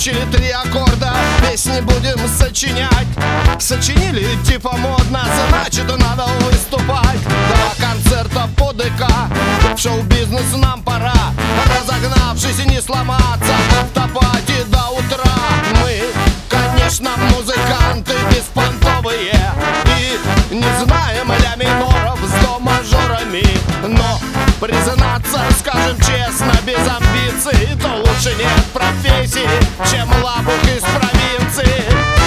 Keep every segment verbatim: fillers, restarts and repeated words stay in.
выучили три аккорда, песни будем сочинять. Сочинили типа модно, значит надо выступать. Два концерта по ДК, в шоу-бизнес нам пора. Разогнавшись и не сломаться, в автопате до утра. Мы, конечно, музыканты беспонтовые и не знаем ля миноров с до мажорами. Но признаться, скажем честно, без амбиций, то лучше нет профессии, чем лабух из провинции.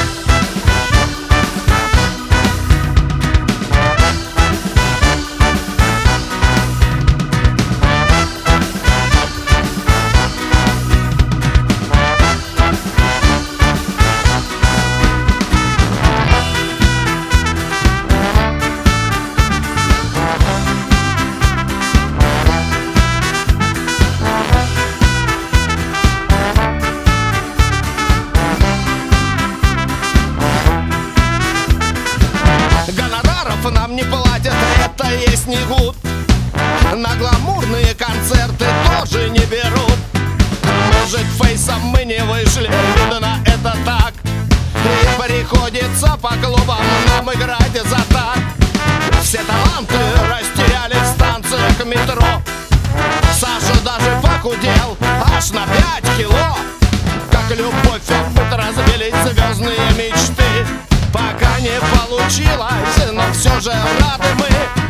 Нам не платят, это есть не гуд. На гламурные концерты тоже не берут. Может, фейсом мы не вышли, видно это так. И приходится по клубам нам играть за так. Все таланты растеряли в станциях метро. Саша даже похудел аж на пять кило. Как любовь опыт разбилить звездные мечты. Пока не получилось, но все же рады мы.